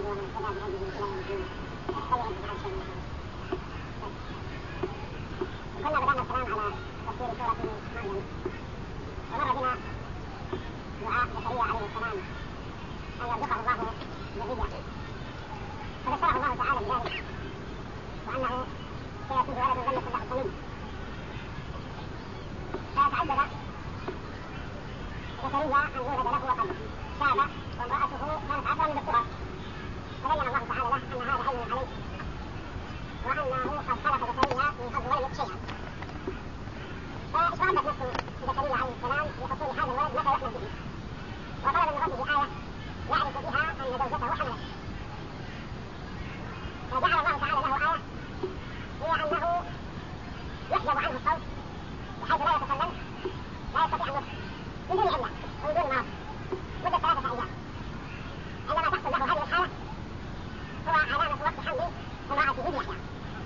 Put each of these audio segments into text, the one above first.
ومن اهتدى بهديه إلى يوم الدين. كنا بدأنا الكلام على تفسير سورة مريم، ومر بنا دعاء زكريا عليه السلام أن يرزقه الله ذرية، فبشره الله تعالى بذلك وأنه سيكون ولد لم يكن له سمين. فتعجب زكريا أن يولد له وقد شاب وامرأته كانت عقرا بالصغر، فبين الله تعالى له أن هذا علم عليه وأنه قد خلق زكريا من قبل ولم يكن شيئا. فاشتغلت نفسه زكريا عليه السلام لحصول هذا الولد متى يحمل به، وطلب من ربه آية يعرف بها أن زوجته حملت، فجعل الله تعالى له آية هي أنه يحجب عنه الصوت بحيث لا يتكلم، لا يستطيع أن يصل من دون علة ومن دون مرض مدة 3 أيام. عندما تحصل له هذه الحالة هو علامة وقت حمل امرأته بيحيى.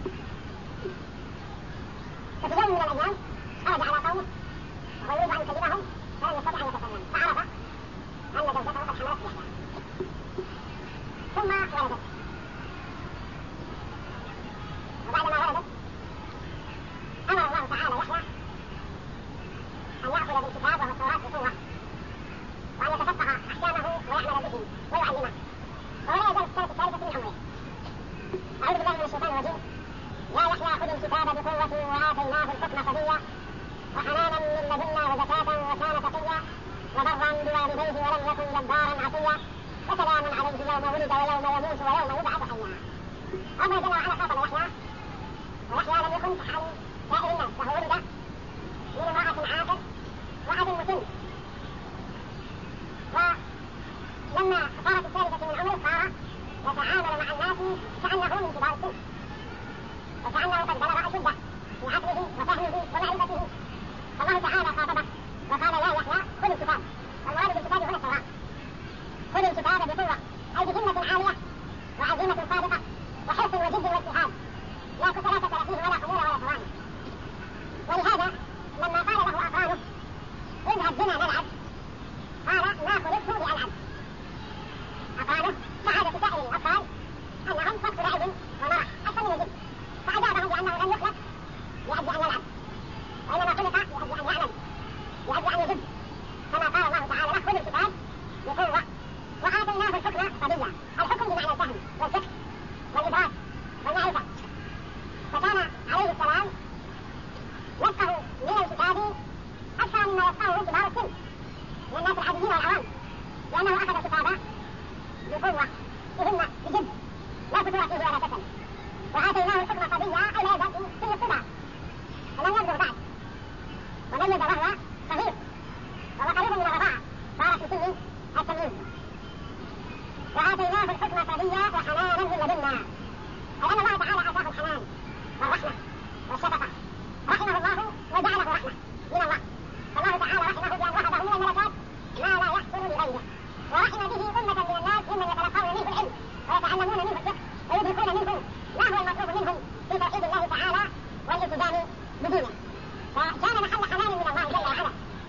ففي يوم من الأيام خرج على قومه وهو يريد أن يكلمهم فلم يستطع أن يتكلم، فعرف أن زوجته قد حملت بيحيى. ثم ولدت، وبعدما ولدت أمر الله تعالى يحيى أن يأخذ بالكتاب وهو التوراة بقوة، وأن يتفقه أحكامه ويعمل به ويعلمه، ولا يزال في السنة الثالثة من عمره. أعوذ بالله من الشيطان الرجيم. يا يحيى خذ الكتاب بقوة وآتيناه الحكم صبيا وحنانا من لدنا وزكاة وكان تقيا وبرا بوالديه ولم يكن جبارا عصيا وسلام عليه يوم ولد ويوم يموت ويوم يبعث حيا. الله جل وعلا خاطب يحيى، ويحيى لم يكن كحال سائر الناس، فهو ولد من امرأة عاقل وأب مسن، ولما صارت الثالثة من عمره صار يتعامل مع الناس كأنه من كبار السن، وكأنه قد بلغ أشده في عقله وفهمه ومعرفته. فالله تعالى خاطبه وقال يا يحيى خذ الكتاب، والمراد بالكتاب هنا التوراة، خذ الكتاب بقوة أي بهمة عالية وعزيمة صادقة وحرص وجد واجتهاد، لا كسلاتة فيه ولا خمول ولا ثواني. ولهذا لما قال له أقرانه اذهب بنا نلعب قال ما خلقت لألعب. أقرانه كعادة سائر الأطفال أنهم وقت لعب ومرح أكثر من الجد، فأجابهم بأنه لم يخلق لأجل أن يلعب، وإنما خلق لأجل أن يعلم، لأجل أن يجد، كما قال الله تعالى له خذ الكتاب بقوة وآتيناه الحكم صبيا. الحكم بمعنى الفهم والفقه والإدراك والمعرفة، فكان عليه السلام يفقه من الكتاب أكثر مما يفقه كبار السن من الناس العاديين والعوام، لأنه أخذ الكتاب بقوة بهمة بجد لا فتور فيه ولا كسل. وآتيناه الحكم صبيا أي لا يزال في الصبا، فلم يبلغ بعد وميز وهو صغير وهو قريب من الرضاعة، صار في سن التمييز. وآتيناه الحكم صبيا وحنانا من لدنا، أي أن الله تعالى آتاه الحنان والرحمة والشفقة، رحمه الله وجعله رحمة من الله. فالله تعالى رحمه بأن وهبه من الملكات ما لا يحصل لغيره، ورحم به أمة من الناس ممن يتلقون منه العلم ويتعلمون منه الفقه ويدركون منه ما هو المطلوب منهم في توحيد الله تعالى والالتزام بدينه. فكان محل حنان من الله جل وعلا،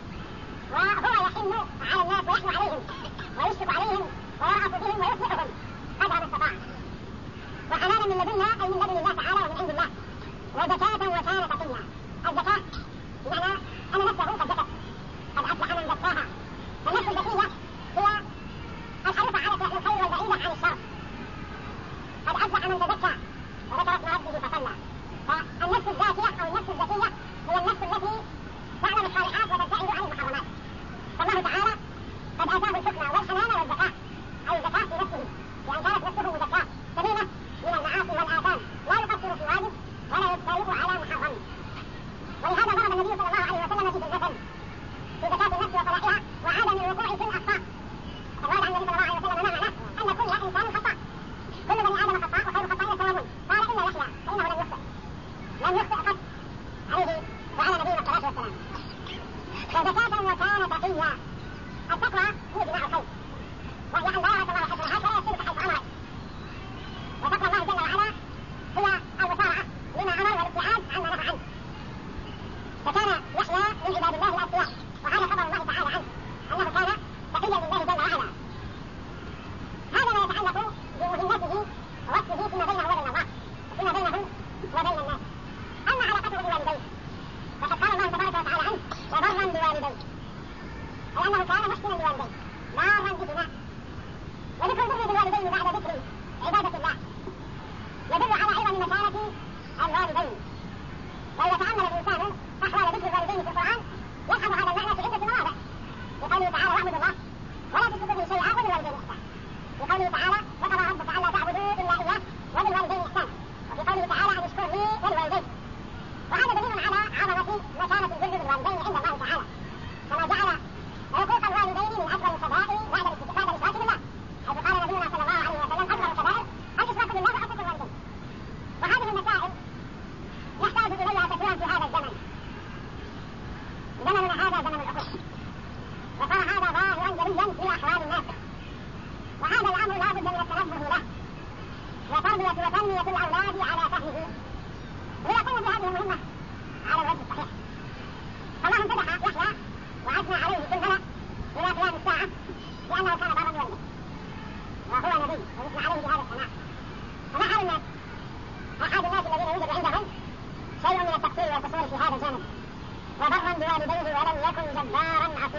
وهو يحن على الناس ويحن عليهم ويشفق عليهم ويرأف بهم ويصلحهم قدر ما استطاع. وحنانا من لدنا أي من لدن الله تعالى ومن عند الله. وزكاة وكان تقيا، الزكاة بمعنى أن نفسه قد زكت، قد أفلح من زكاها. فالنفس الزكية هي الحريصة على فعل الخير والبعيدة عن الشر. قد أفلح من تزكى وذكر اسم ربه فصلى. فالنفس الزاكية أو النفس الزكية هي النفس التي تعمل الصالحات وتبتعد عن المحرمات. فالله تعالى قد آتاه الحكمة والحنان والزكاة، أي الزكاة في نفسه، لأن كانت نفسه مزكاة سليمة من المعاصي والآثام، لا يقصر في واجب ولا يجترئ على محرم. ولهذا ضرب النبي صلى الله عليه وسلم في المثل في زكاة النفس وصلاحها وعدم الوقوع في الأخطاء. فقال عن النبي صلى الله عليه وسلم معناه أن كل إنسان خطأ، كل بني آدم خطأ وخير الخطائين التوابون. قال إلا يحيى فإنه لم يخطئ قط عليه وعلى نبينا الصلاة والسلام. فزكاة وكان تقيا، التقوى هي جماع الخير، وهي أن لا يعصى الله حسنها فلا يسير حيث أمره. وتقوى الله جل وعلا هي المسارعة لما أمر والابتعاد عما نهى عنه. فكان يحيى من عباد الله الأتقياء، وهذا خبر الله تعالى عنه أنه كان تقيا لله جل وعلا. هذا ما يتعلق بمهمته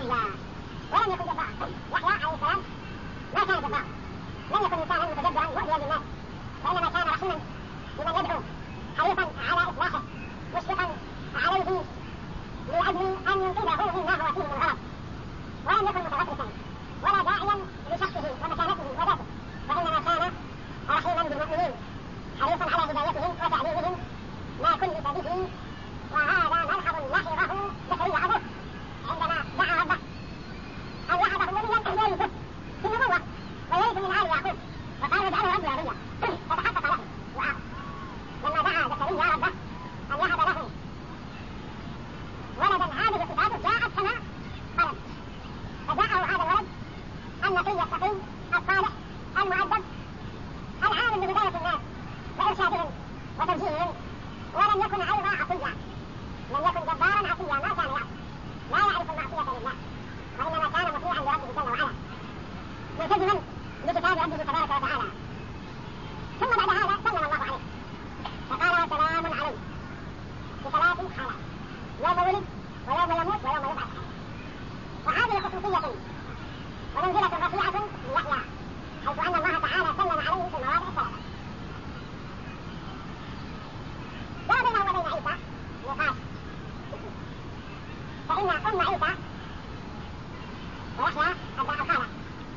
زكريا ولم يكن جبارا. يحيى عليه السلام ما كان جبارا، لم يكن انسانا متجبرا مؤذيا للناس، وانما كان رحيما لمن يدعو، حريصا على اصلاحه، مشفقا عليه لاجل ان ينقذه مما هو فيه من غلط، ولم يكن متغطرسا ولا داعيا لشخصه ومكانته وذاته، وانما كان رحيما بالمؤمنين، حريصا على هدايتهم وتعليمهم ما كلف به. وهذا ملحظ لاحظه زكريا ابوه عندما دعا ربه ان يهبه وليا يرثه في النبوه ويرث من ال يعقوب، وقال اجعله ربي وليا، فتحقق له دعاء لما دعا زكريا ربه ان يهب له ولدا. هذه صفاته جاءت كما قالت، فجاءه هذا الولد النقي التقي الصالح المؤدب العالم بهدايه الناس وارشادهم وتوجيههم، ولم يكن ايضا عصيا، لم يكن جبارا عصيا، ما كان يعصي، لا يعرف المعصيه لله، وانما كان مطيعا لربه جل وعلا، ملتزما بكتاب ربه تبارك وتعالى. ثم بعد هذا سلم الله عليه فقال وسلام عليه بثلاث حالات: يوم ولد ويوم يموت ويوم يبعث. وهذه خصوصيه ومنزله رفيعه ليحيى، حيث ان الله تعالى سلم عليه في المواضع الثلاثه. لا بينه وبين عيسى ميقات، فإن أم عيسى ويحيى أبناء الخالة،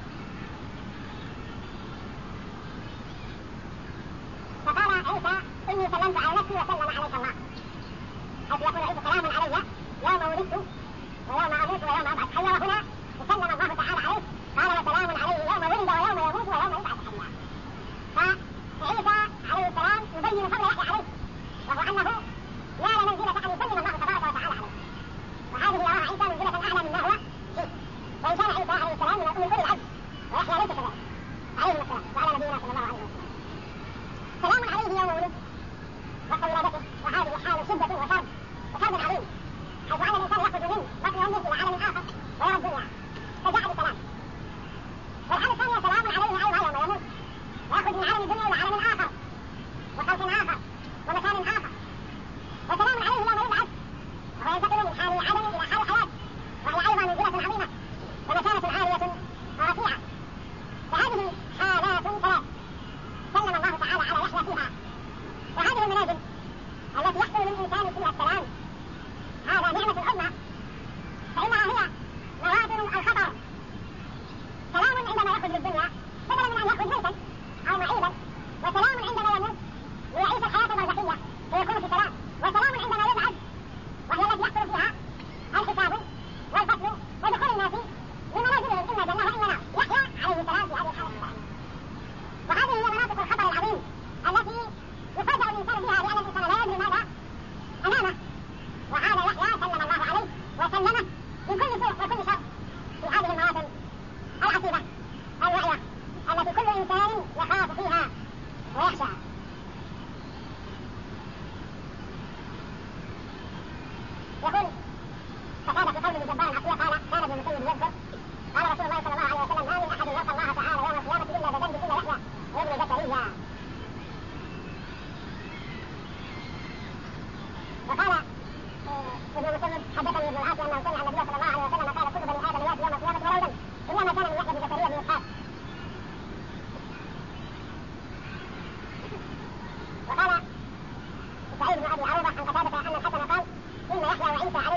فقال عيسى إني سلمت على نفسي وسلم عليك الله، حيث يقول عيسى سلام علي يوم ولدت ويوم أموت ويوم أبعث حيا، وهنا وسلم الله تعالى عليه قال وسلام عليه يوم ولد ويوم يموت ويوم يبعث حيا. فعيسى عليه السلام يبين فضل يحيى عليه، وهو أنه نال منزلة أن يسلم الله تبارك وتعالى عليه، وهذه يراها عيسى منزلة أعلى مما هو فيه. وإن كان عيسى عليه السلام من أولي العزم ويحيى ليس كذلك عليه السلام وعلى نبينا صلى الله عليه وسلم. سلام عليه يوم ولد وقت ولادته، وهذه حال شدة وكرب عظيم، حيث أن الإنسان يخرج من بطن أمه إلى عالم آخر ويرى الدنيا، فجاء بسلام. والحال الثانية سلام عليه أيضا يوم يموت، ويخرج من عالم الدنيا إلى عالم آخر وخلق آخر ومكان آخر. وسلام عليه يوم يبعث، وهو ينتقل من حال عدم إلى حال حياة، وهي أيضا منزلة عظيمة ومكانة عالية ورفيعة. فهذه حالات ثلاث سلم الله تعالى على يحيى فيها. وهذه المنازل التي يحصل للإنسان فيها السلام هذا نعمة عظمى، فإنها هي مواطن الخطر. سلام عندما يخرج للدنيا بدلا من أن يخرج ميتا أو معيبا، وسلام عندما يموت ليعيش الحياة البرزخية فيكون في سلام، وسلام عندما يبعث وهي التي يحصل فيها الحساب والفصل ودخول الناس لمنازلهم إما جنة وإما نار. يحيى عليه السلام في هذه الحالة. وهذه هي مناطق الخطر العظيم التي يفاجأ الإنسان بها لأن الإنسان لا يدري ماذا أمامه، وهذا يحيى سلم الله عليه وسلمه من كل سوء وكل شر في هذه المواطن العصيبة الواعية التي كل إنسان يخاف فيها ويخشى. يقول فكان في قوله جبارا عصيا قال كان ابن المسيب يذكر قال رسول الله صلى الله عليه وسلم ما من أحد يلقى الله تعالى يوم القيامة إلا بذنب إلا يحيى وابن زكريا. وقال ابن مسيب حدثني ابن العاص أنه سمع النبي صلى الله عليه وسلم قال كل بني آدم يأتي يوم القيامة ولا ذنب إلا ما كان من يحيى بن زكريا بن إسحاق. وقال سعيد بن أبي عروبة عن قتادة أن الحسن قال إن يحيى وعيسى عليه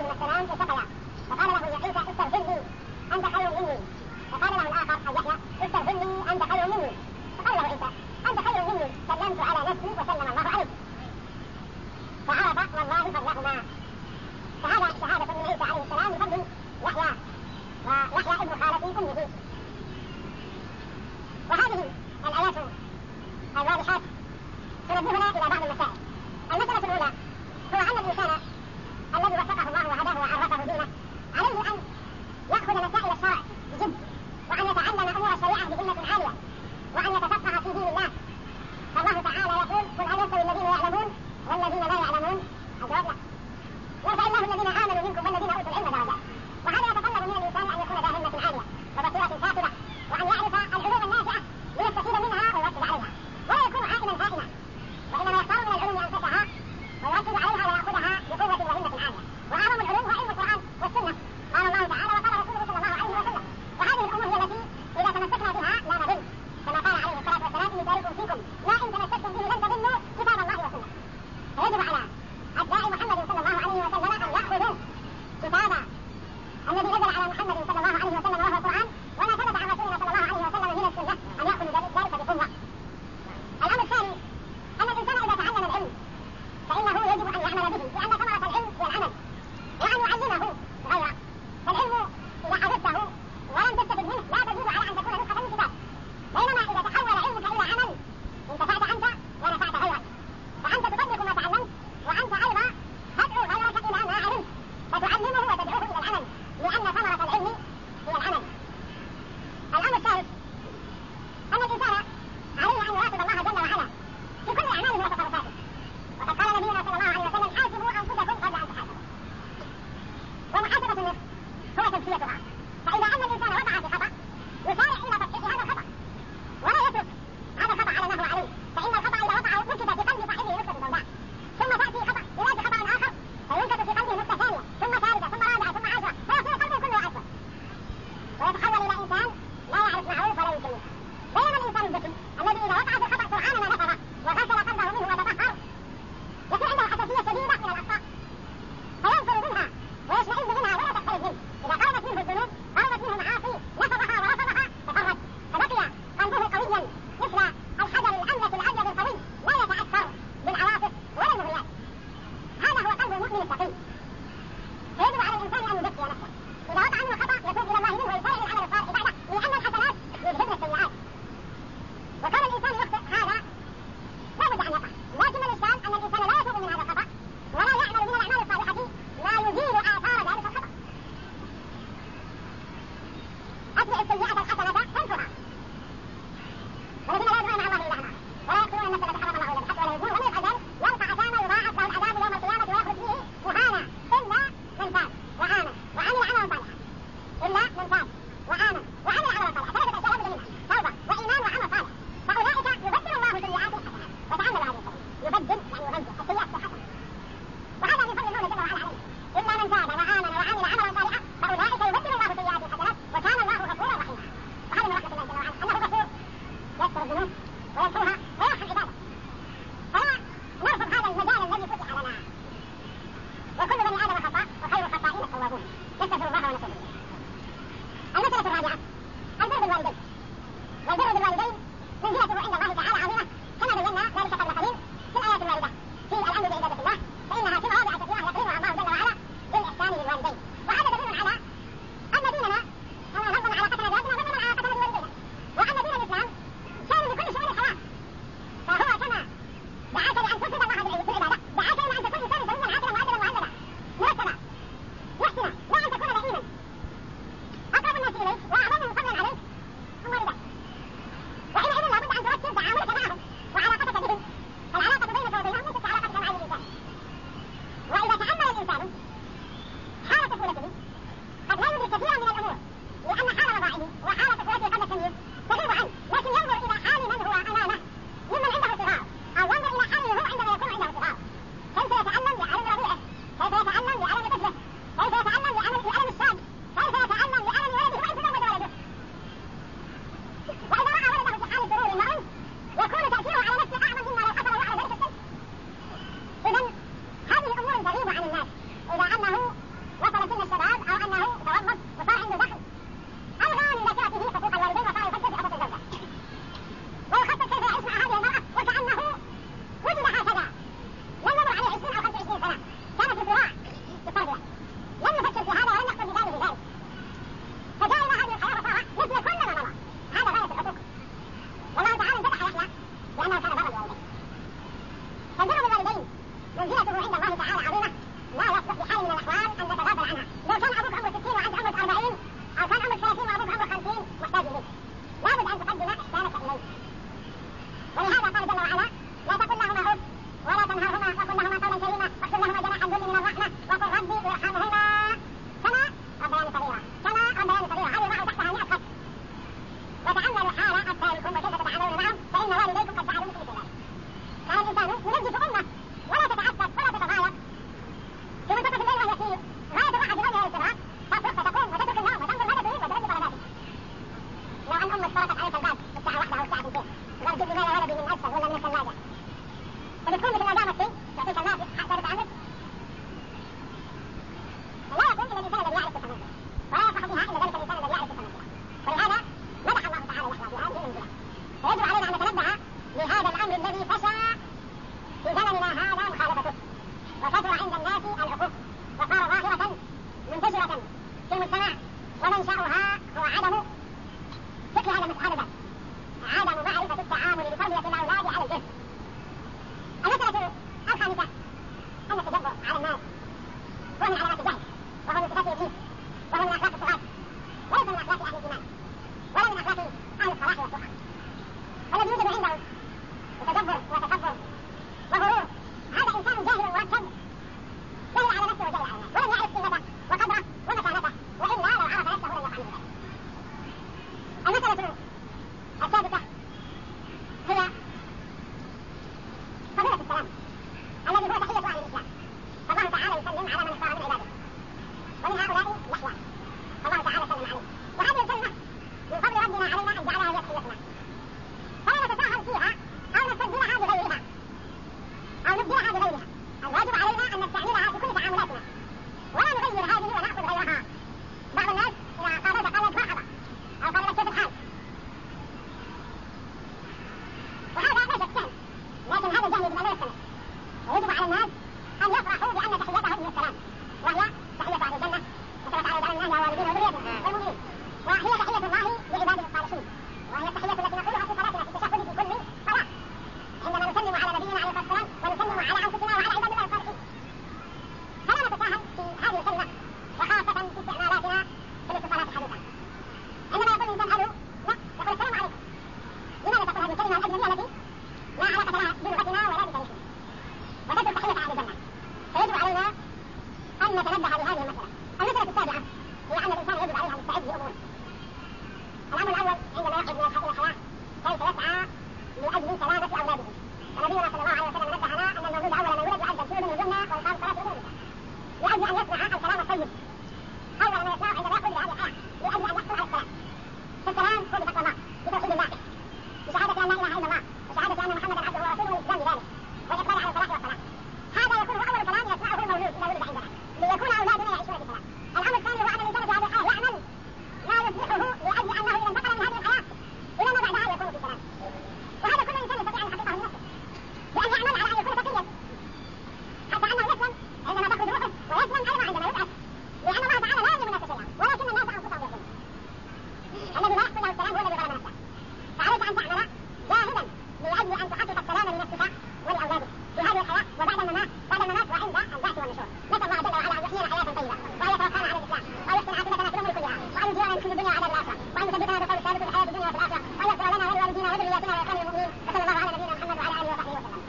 انتبه لهذه المسألة. المسألة السابعة هي أن الإنسان يجب عليه أن يستعد لأمور. الأمر الأول عندما يخرج من الحياة كيف يسعى لأجل سلامة أولاده. ونبينا صلى الله عليه وسلم نبهنا أن المولود أول ما يولد يعد الجود والجنة وإقام الصلاة والزكاة لأجل أن يصنع الكلام الطيب. أول ما يصنع عندما يخرج لهذه الحياة لأجل أن يحصل على السلام. فالسلام هو بتقوى الله، بتوحيد الله، بشهادة أن لا إله إلا الله، وشهادة أن محمدا عبده ورسوله والإسلام بذلك، والإقبال على الصلاة والصلاة. هذا يكون هو أول كلام يسمعه المولود إذا ولد عندنا ليكون أولادنا يعيشون بسلام. الأمر الثاني هو أن الإنسان في هذه الحياة يعمل ما يصلحه لأجل أنه إذا انتقل من هذه الحياة إلى ما بعدها يكون في سلام. وهذا كل إنسان يستطيع أن يحققه لنفسه بأن يعمل على أن يكون تقيا حتى أنه يسلم عندما تخرج روحه ويسلم أيضا عندما يبعث، لأن الله تعالى لا يظلم الناس شيئا ولكن الناس أنفسهم يظلمون. الذي لا يحصل له السلام هو الذي ظلم نفسه. فعليك أن تعمل جاهدا لأجل أن تحقق السلام لنفسك ولأولادك في هذه الحياة وبعد الممات وعند البعث والنشور. نسأل الله جل وعلا أن يحيينا حياة طيبة وأن يتوفانا على الإسلام وأن يحسن عاقبتنا في الأمور كلها وأن يجعلنا من خزي الدنيا وعذاب الآخرة وأن يثبتنا بالقول الثابت في الحياة الدنيا وفي الآخرة وأن يغفر لنا ولوالدينا وذرياتنا وإخواننا المؤمنين. وصلى الله على نبينا محمد وعلى آله وصحبه وسلم.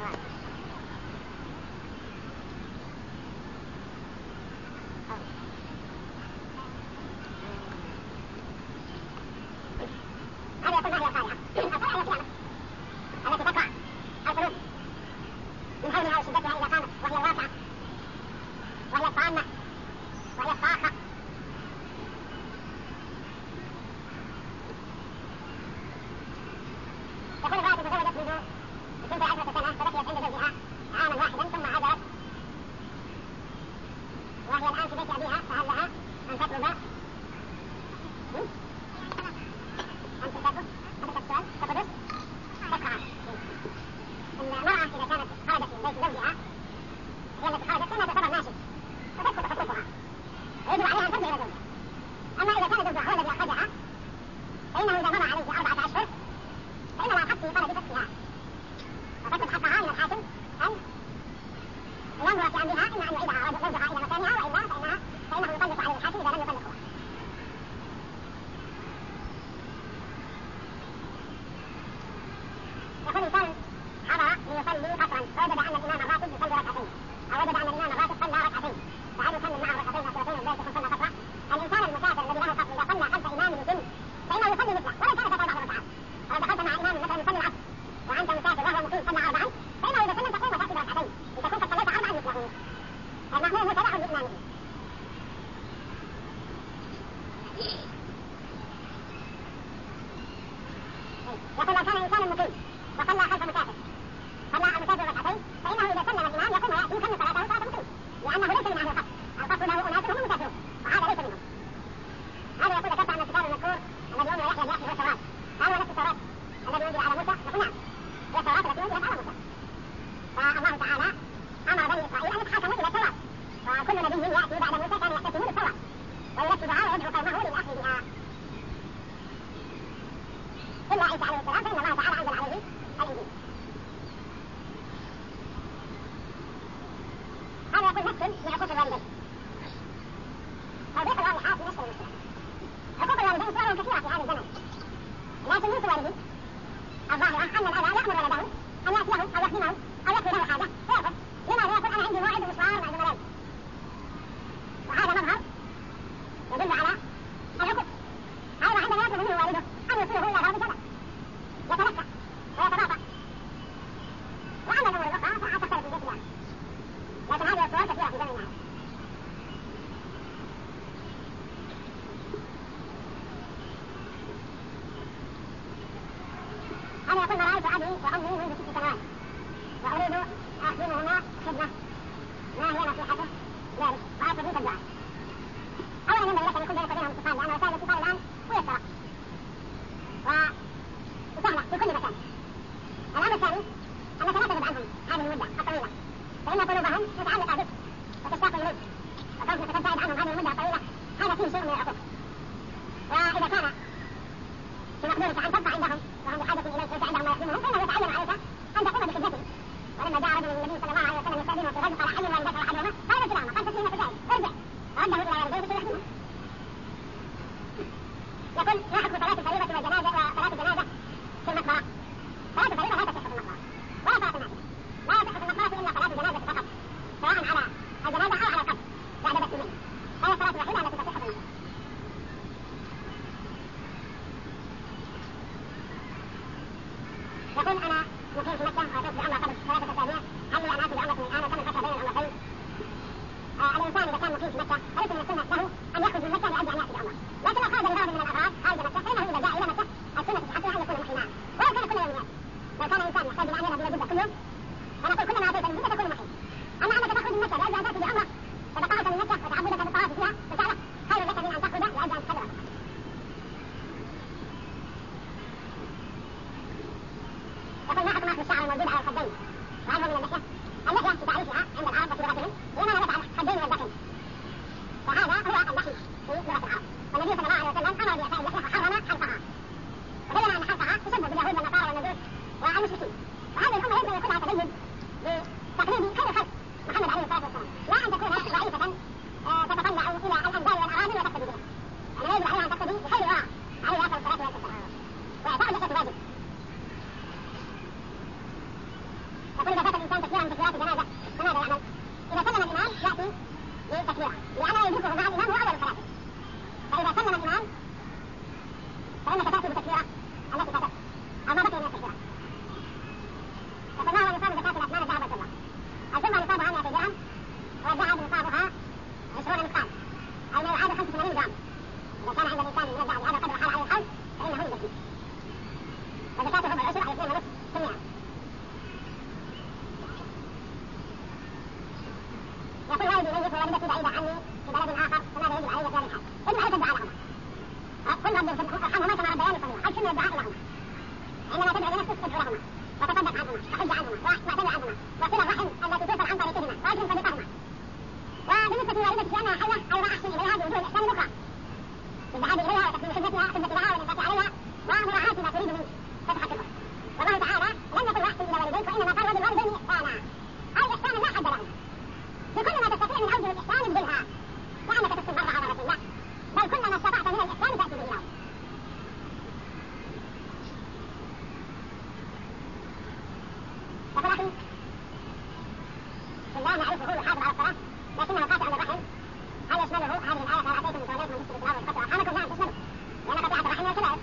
هذا يقول ما هي الصالحة؟ الصالحة التي تقع القلوب من هولها وشدتها إذا قامت وهي الواقعة وهي الطامة وهي الصاخة. يقول امرأة تزوجت منذ 12 سنة فبقيت عند زوجها عاما واحدا ثم عزلت وهي الآن في بيت أبيها، فهل لها أن تطلب أن تسبب هذا السؤال تقدس تقع. المرأة إذا كانت خرجت من بيت زوجها هي التي خرجت فإنها تعتبر ناشئة فتسقط حقوقها ويجب عليها أن ترجع إلى زوجها. أما إذا كان زوجها هو الذي أخرجها فإنه إذا مضى عليه 4 أشهر فإن لا حق في طلب فسخها وتكون حقها من الحاكم أن ينظر في أمرها إما أن يعيدها زوجها إلى مكانها وإلا فإنه يطلق عليه الحاكم إذا لم يطلقها. يقول إنسان حضر ليصلي قصرا فوجد أن الإمام الراتب يصلي ركعتين أو وجد أن الإمام الراتب صلى ركعتين فهل يكمل معه ركعتين أخرتين وذلك يكون صلى قصرا؟ الإنسان المسافر الذي له قصر إذا صلى خلف إمام مسن فإنه يصلي مثله ولو كان تطوع ركعات. ولو دخلت مع إمام مثلا يصلي العصر وأنت مسافر وهو مقيم صلى 4 فإنه إذا سلم تقوم وتأتي بركعتين لتكون قد صليت 4 مثله. المأموم متبع لإمامه. يقول لو كان إنسان مقيم وصلى خلف مسافر صلى المسافر ركعتين فإنه إذا سلم الإمام يقوم ويأتي يكمل صلاته صلاة مقيم لأنه ليس من أهل القصر. القصر له أناس هم مسافرون وهذا ليس منهم. هذا يقول ذكرت أن الكتاب المذكور الذي أمر يحيى بأخذه هو التوراة. هل هو نفس التوراة الذي أنزل على موسى؟ نقول نعم هي التوراة التي أنزلت على موسى. فالله تعالى أمر بني إسرائيل أن يتحاكموا إلى التوراة وكل نبي يأتي بعد موسى كان يحتكم بالتوراة وينفذها ويدعو قومه للأخذ بها إلا عيسى عليه السلام فإن الله تعالى أنزل عليه الإنجيل. هذا يقول نفس لحقوق الوالدين. توضيح الواضحات من نفس المشكلة. حقوق الوالدين صورهم كثيرة في هذا الزمن لكن من صورهم الظاهرة أن الأب يأمر ولده أن يأتيه أو يخدمه أو يقضي له حاجة فيأخذ. لماذا يقول أنا عندي موعد مشوار مع زملائي؟ وهذا مظهر يدل على الحقوق. هذا عندما يطلب منه والده أن يوصله إلى باب سبع يتلقى ويتباطأ. وأما الأمور الأخرى فقد تختلف من بيت الله لكن هذه الصور كثيرة في زمننا. أنا يقول رأيت أبي وأمي منذ 6 سنوات وأريد أخدمهما خدمة ما هي نصيحته ذلك وأطلب منك الدعاء. أولا ينبغي لك أن يكون بينك وبينهم اتصال لأن وسائل الاتصال الآن ميسرة وسهلة في كل مكان. الأمر الثاني أنك لا تغب عنهم هذه المدة الطويلة فإن قلوبهم متعلقة بك وتشتاق إليك وكونك تبتعد عنهم هذه المدة الطويلة هذا فيه شيء من العقوق. وإذا كان في مقدورك أن تبقى عندهم وهم بحاجة إليك ليس عندهم ما يخدمهم فإنه يتعين عليك أن تقوم بخدمتهم. ولما جاء رجل النبي صلى الله عليه وسلم يستأذنه في الرجل قال حي والدك وأحدهما قال كلاهما قال تسليمة جائز ارجع ورده إلى والديه فيخدمهم. يقول ما حكم صلاة الفريضة والجنازة وصلاة الجنازة في المقبرة؟ صلاة الفريضة لا تصح في المقبرة ولا صلاة النافلة. لا يصح في المقبرة إلا صلاة الجنازة فقط سواء على الجنازة أو على القبر بعد دفن منه. تكبيرة لأنه يدركه مع الإمام هو أول الصلاة. فإذا سلم الإمام فإنك تأتي بتكبيرة التي فاتت أو ما بقي من التكبيرة. فما هو نصاب زكاة الأثمان الذهب والفضة؟ الفضة نصابها 100 درهم والذهب نصابها 20 مثقال أي ما يعادل 85 جرام. إذا كان عند الإنسان من الذهب هذا قدر حال على الحول فإنه يزكي وزكاته بالعشر أي 2.5%. يقول والدي ميت ووالدتي بعيدة عني في بلد آخر فماذا يجب علي في هذا الحال؟ يجب عليك الدعاء لهما. قل رب ارحمهما كما ربياني صغيرا. حج من الدعاء لهما. عندما تدعو لنفسك تدعو لهما وتصدق عنهما وحج عنهما واعتمر عنهما وصل الرحم التي توصل عن طريقهما واكرم صديقهما. وبالنسبة لوالدتي لأنها حية أيضا أحسن إليها بوجوه الإحسان الأخرى بالذهاب إليها وتقديم خدمة لها والإنفاق عليها ومراعاة ما تريد منك فتحة الأخرى. والله تعالى لم يقل واحسن إلى والديك وإنما قال بالوالدين إحسانا أي إحسانا لا حد له. بكل ما تستطيع من أوجه الإحسان ابذلها لأنك تحسن مرة على رسول الله بل كل ما استطعت من الإحسان تأتي به له. يقول أخي الله نعرفه يحافظ على الصلاة لكنه قاطع للرحم. هل يشمله هذه الآية هل أتيتم بتوليتم من الإسلام والقطع أرحامكم؟ نعم تشمله لأن قطيعة الرحم من الكبائر.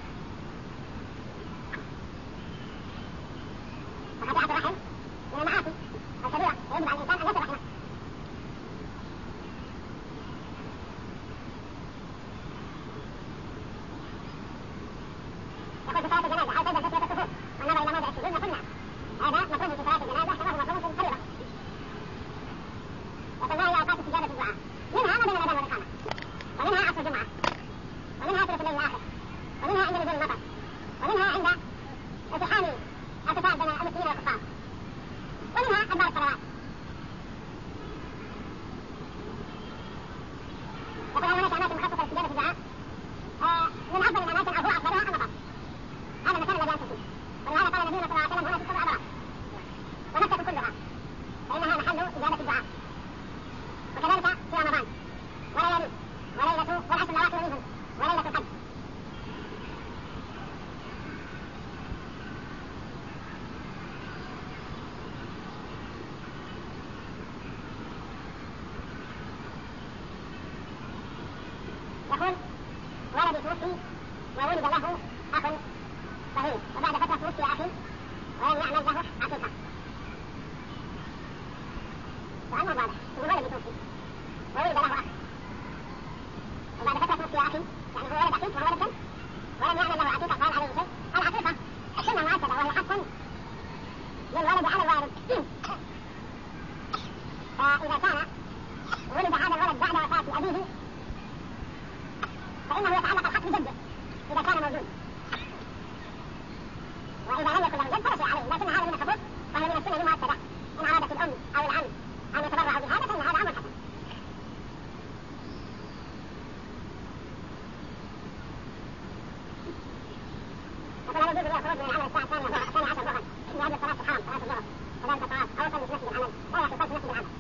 وقطيعة الرحم من المعاصي الكبيرة ويجب على الإنسان أن يصل رحمه. يقول في صلاة الجنازة هل تلزم تسوية الصفوف والنظر إلى موضع السجود؟ نقول نعم هذا مطلوب في صلاة الجنازة كما هو مطلوب في الفريضة. يقول ما هي أوقات استجابة الدعاء؟ منها ما بين الأذان والإقامة ومنها عصر الجمعة ومنها ثلث الليل الآخر ومنها عند نزول المطر ومنها عند التحام القتال بين المسلمين والكفار ومنها أدبار الصلوات. يقول هل هناك أماكن مخصصة لاستجابة الدعاء؟ من أفضل الأماكن أو هو أفضلها المطر. هذا المكان الذي أنت فيه ولهذا قال النبي صلى الله عليه وسلم هنا 6 أضرار ومكة كلها فإنها محل إجابة الدعاء. وكذلك في رمضان وليالي وليلة والعشر الأواخر منهم وليلة القدر. يقول ولدي توفي وولد له أخ صغير وبعد فترة توفي أخي ولم يعمل له عقيقة. سؤال ما واضح. يقول ولدي توفي وولد له أخ وبعد فترة توفي أخي يعني هو ولد أخيك وهو ولد ولم يعمل له عقيقة فهل عليه شيء؟ العقيقة السنة مؤكدة وهي حق للولد على الوالد. فإذا كان ولد هذا الولد بعد وفاة أبيه فإنه يتعلق الحق بجده إذا كان موجود وإذا لم يكن له جد فلا شيء عليه. لكن هذا من الحقوق وهي من السنة المؤكدة إن أرادت الأم أو العم أن يتبرعوا بهذا فإن هذا أمر حسن. يقول هل يجوز لي الخروج من العمل الساعة 12 ظهرا في هذه الصلاة الحرام لأجل صلاة الحرام صلاة الظهر وذلك الطواف أو صلي في مسجد العمل؟ لا يا أخي صلي في مسجد العمل